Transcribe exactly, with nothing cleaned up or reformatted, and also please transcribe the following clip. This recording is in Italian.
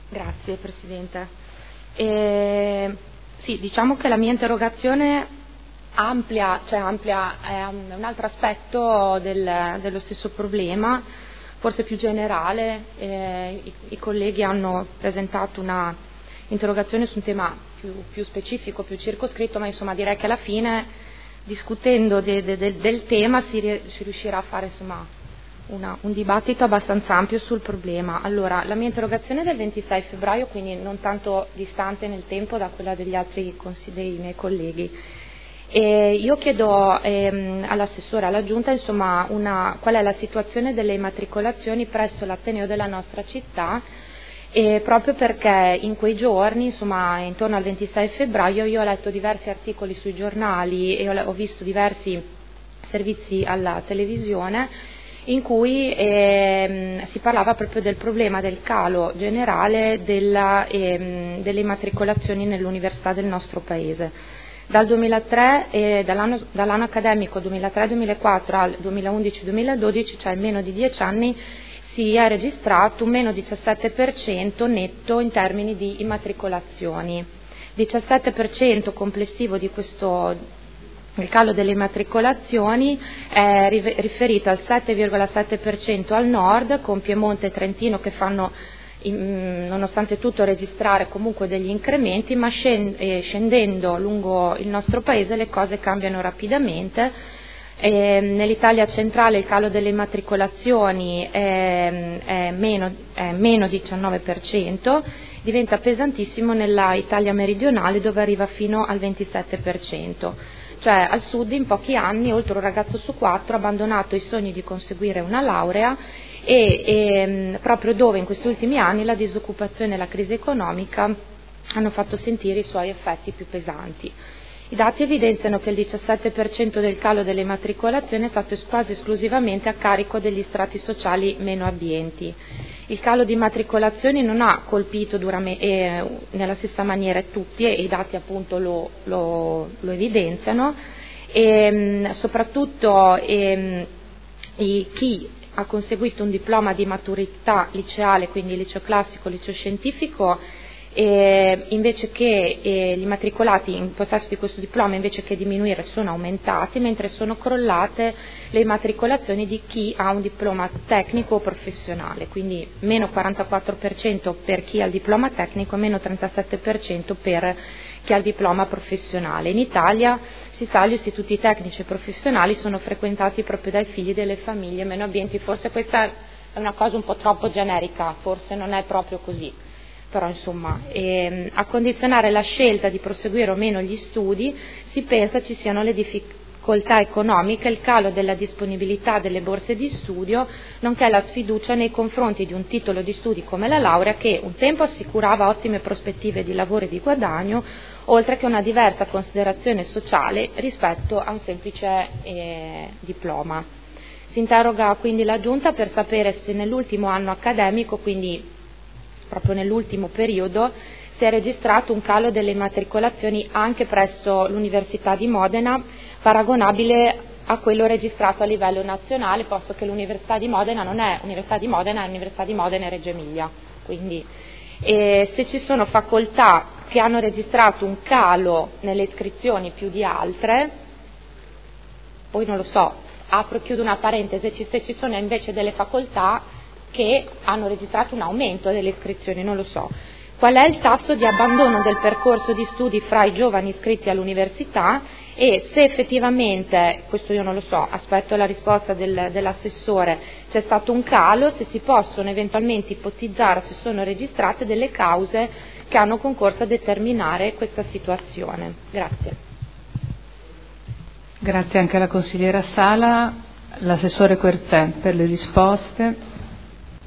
Grazie Presidente. Eh, sì, diciamo che la mia interrogazione amplia, cioè amplia è un, un altro aspetto del, dello stesso problema, forse più generale. Eh, i, I colleghi hanno presentato una interrogazione su un tema più, più specifico, più circoscritto, ma insomma direi che alla fine, discutendo de, de, de, del tema, si, si riuscirà a fare insomma Una, un dibattito abbastanza ampio sul problema. Allora, la mia interrogazione è del ventisei febbraio, quindi non tanto distante nel tempo da quella degli altri dei miei colleghi. E io chiedo ehm, all'assessore, alla Giunta, insomma, una, qual è la situazione delle immatricolazioni presso l'Ateneo della nostra città, e proprio perché in quei giorni, insomma, intorno al ventisei febbraio, io ho letto diversi articoli sui giornali e ho, ho visto diversi servizi alla televisione in cui ehm, si parlava proprio del problema del calo generale della, ehm, delle immatricolazioni nell'università del nostro Paese. Dal duemilatré, eh, dall'anno, dall'anno accademico duemilatré duemilaquattro al duemilaundici duemiladodici, cioè in meno di dieci anni, si è registrato un meno diciassette per cento netto in termini di immatricolazioni. diciassette per cento complessivo di questo. Il calo delle immatricolazioni è riferito al sette virgola sette per cento al nord, con Piemonte e Trentino che fanno, nonostante tutto, registrare comunque degli incrementi, ma scendendo lungo il nostro paese le cose cambiano rapidamente. E nell'Italia centrale il calo delle immatricolazioni è, è, meno, è meno diciannove per cento, diventa pesantissimo nella Italia meridionale, dove arriva fino al ventisette per cento. Cioè al sud in pochi anni oltre un ragazzo su quattro ha abbandonato i sogni di conseguire una laurea e, e proprio dove in questi ultimi anni la disoccupazione e la crisi economica hanno fatto sentire i suoi effetti più pesanti. I dati evidenziano che il diciassette per cento del calo delle immatricolazioni è stato quasi esclusivamente a carico degli strati sociali meno abbienti. Il calo di immatricolazioni non ha colpito duramente, eh, nella stessa maniera tutti, e i dati appunto lo, lo, lo evidenziano, e soprattutto e, e chi ha conseguito un diploma di maturità liceale, quindi liceo classico, liceo scientifico, E invece che eh, gli immatricolati in possesso di questo diploma, invece che diminuire, sono aumentati, mentre sono crollate le immatricolazioni di chi ha un diploma tecnico o professionale, quindi meno quarantaquattro per cento per chi ha il diploma tecnico e meno trentasette per cento per chi ha il diploma professionale. In Italia, si sa, gli istituti tecnici e professionali sono frequentati proprio dai figli delle famiglie meno abbienti. Forse questa è una cosa un po' troppo generica, forse non è proprio così. Però insomma, ehm, a condizionare la scelta di proseguire o meno gli studi si pensa ci siano le difficoltà economiche, il calo della disponibilità delle borse di studio, nonché la sfiducia nei confronti di un titolo di studi come la laurea, che un tempo assicurava ottime prospettive di lavoro e di guadagno, oltre che una diversa considerazione sociale rispetto a un semplice eh, diploma. Si interroga quindi la Giunta per sapere se nell'ultimo anno accademico, quindi proprio nell'ultimo periodo, si è registrato un calo delle immatricolazioni anche presso l'Università di Modena, paragonabile a quello registrato a livello nazionale, posto che l'Università di Modena non è Università di Modena, è Università di Modena e Reggio Emilia. Quindi, e se ci sono facoltà che hanno registrato un calo nelle iscrizioni più di altre, poi non lo so, apro e chiudo una parentesi, se ci sono invece delle facoltà che hanno registrato un aumento delle iscrizioni, non lo so. Qual è il tasso di abbandono del percorso di studi fra i giovani iscritti all'università e se effettivamente, questo io non lo so, aspetto la risposta del, dell'assessore, c'è stato un calo, se si possono eventualmente ipotizzare se sono registrate delle cause che hanno concorso a determinare questa situazione. Grazie. Grazie anche alla consigliera Sala. L'assessore Quertè per le risposte.